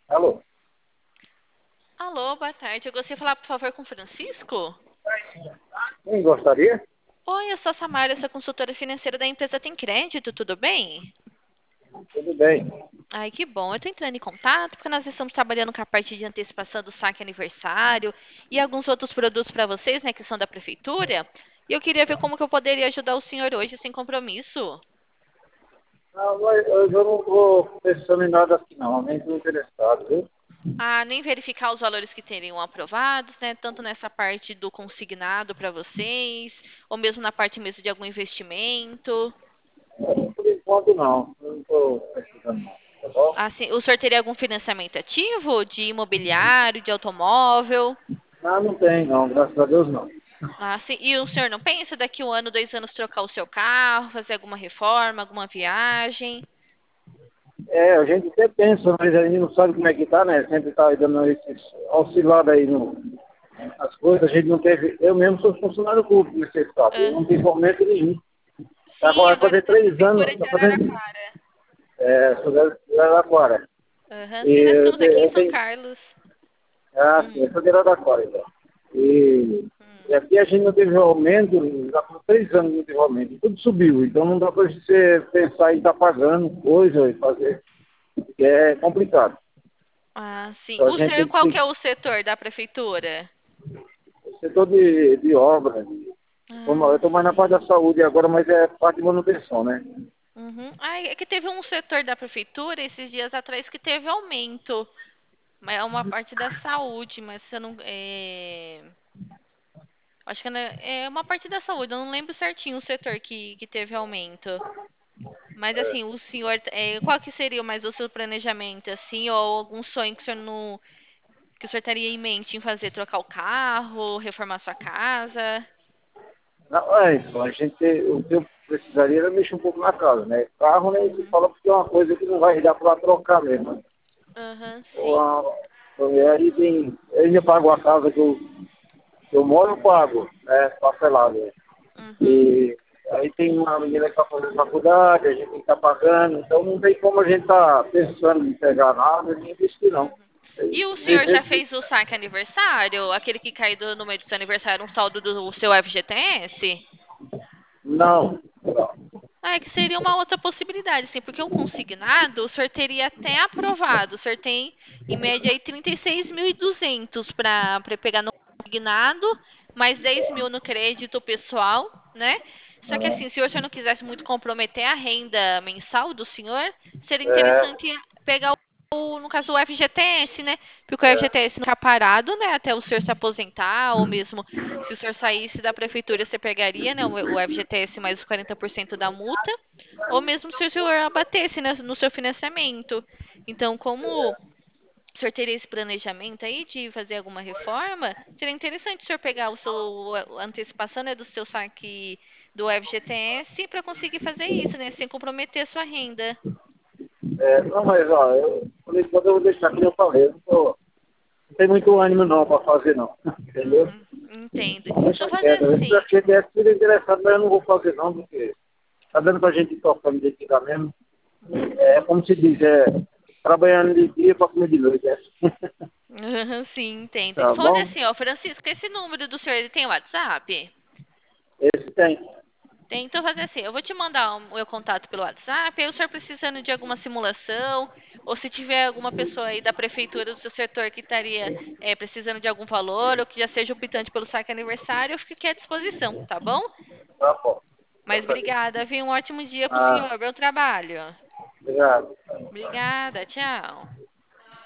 Alô? Alô, boa tarde. Eu gostaria de falar, por favor, com o Francisco. Quem gostaria? Oi, eu sou a Samara, sou consultora financeira da empresa Tem Crédito, tudo bem? Tudo bem. Ai, que bom. Eu estou entrando em contato porque nós estamos trabalhando com a parte de antecipação do saque aniversário e alguns outros produtos para vocês, né, que são da prefeitura. E eu queria ver como que eu poderia ajudar o senhor hoje sem compromisso. Não, mas eu não estou pensando em nada aqui não, nem estou interessado, viu? Ah, nem verificar os valores que teriam aprovados, né? Tanto nessa parte do consignado para vocês, ou mesmo na parte mesmo de algum investimento. Por enquanto não, eu não estou precisando não, tá bom? Assim, o senhor teria algum financiamento ativo de imobiliário, de automóvel? Não, não tem não, graças a Deus não. Assim, e o senhor não pensa daqui 1 ano, 2 anos trocar o seu carro, fazer alguma reforma, alguma viagem? É, a gente até pensa, mas a gente não sabe como é que tá, né? Sempre tá aí dando esses oscilado aí no, as coisas, a gente não teve. Eu mesmo sou funcionário público nesse estado, eu Ah, não tenho momento nenhum. sim, Agora vai agora fazer da 3 anos, prefeitura de tá fazendo. Araraquara. Sou da Araraquara. Aham, E sim, nós eu, estamos aqui em eu São tenho. Carlos. Ah, sim, Hum, eu sou de Araraquara, então. E hum. aqui a gente não teve aumento, já por 3 anos não teve aumento. Tudo subiu, então não dá para você pensar em estar pagando coisa e fazer, porque é complicado. Ah, sim. Então a O gente senhor, tem que qual que se é o setor da prefeitura? setor de obra. Eu Ah, estou mais na parte da sim. saúde agora, mas é parte de manutenção, né? Uhum. Ah, é que teve um setor da prefeitura esses dias atrás que teve aumento. Mas é uma parte da saúde, mas você não. Acho que é uma parte da saúde, eu não lembro certinho o setor que teve aumento. Mas assim, o senhor, qual que seria mais o seu planejamento, assim, ou algum sonho que o senhor não, que o senhor teria em mente em fazer, trocar o carro, reformar sua casa? Não, é isso, a gente, o que eu precisaria era mexer um pouco na casa, né? Carro, né, você Uhum. fala porque é uma coisa que não vai dar para trocar mesmo. Aham, sim. Ou, aí tem, eu ainda pago a casa que eu moro, eu pago, né, parcelado. Uhum. E aí tem uma menina que está fazendo faculdade, a gente tem que estar pagando, então não tem como a gente estar pensando em pegar nada nem investir, não. E o Nem senhor já ver- fez o saque aniversário? Aquele que cai no meio do seu aniversário, um saldo do seu FGTS? Não, não. Ah, é que seria uma outra possibilidade, sim, porque o consignado, o senhor teria até aprovado. O senhor tem, em média, aí 36.200 para pegar no consignado, mais 10.000 no crédito pessoal, né? Só que assim, se o senhor não quisesse muito comprometer a renda mensal do senhor, seria É, interessante pegar no caso, o FGTS, né? Porque o FGTS não fica parado, né? Até o senhor se aposentar, ou mesmo se o senhor saísse da prefeitura, você pegaria, né? O FGTS mais os 40% da multa, ou mesmo se o senhor abatesse, né, no seu financiamento. Então, como o senhor teria esse planejamento aí de fazer alguma reforma, seria interessante o senhor pegar a antecipação, né, do seu saque do FGTS para conseguir fazer isso, né? Sem comprometer a sua renda. não, mas ó, falei, quando eu vou deixar que eu falei, eu não tenho muito ânimo não para fazer não, entendeu? Entendo. Então, Deixa fazer quieto, eu assim. se tivesse sido interessado, mas eu não vou fazer não, porque tá dando pra gente tocar me dedicar mesmo. É como se diz, trabalhando de dia para comer de noite. É. Sim, entendo. Tá Então, fazer bom? assim, ó, Francisco, esse número do senhor, ele tem WhatsApp? Esse tem. Tem, então fazer assim, eu vou te mandar o meu contato pelo WhatsApp, aí o senhor precisando de alguma simulação, ou se tiver alguma pessoa aí da prefeitura do seu setor que estaria precisando de algum valor, ou que já seja optante pelo saque aniversário, eu fico aqui à disposição, tá bom? Tá bom. Mas obrigada, viu? Um ótimo dia pro Ah, senhor, bom trabalho. obrigado. Obrigada, tchau.